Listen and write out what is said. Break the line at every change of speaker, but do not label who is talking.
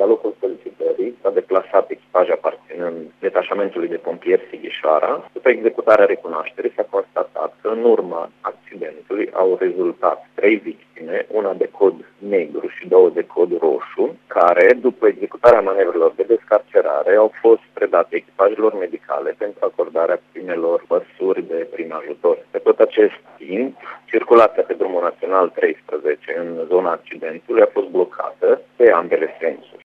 La locul solicitării s-a deplasat echipaj aparținând detașamentului de pompieri Sighișoara. După executarea recunoașterii s-a constatat că în urma accidentului au rezultat 3 victime, una de cod negru și 2 de cod roșu, care, după executarea manevrelor de descarcerare, au fost predate echipajelor medicale pentru acordarea primelor măsuri de prim ajutor. Pe tot acest timp, circulația pe drumul național 13 în zona accidentului a fost blocată pe ambele sensuri.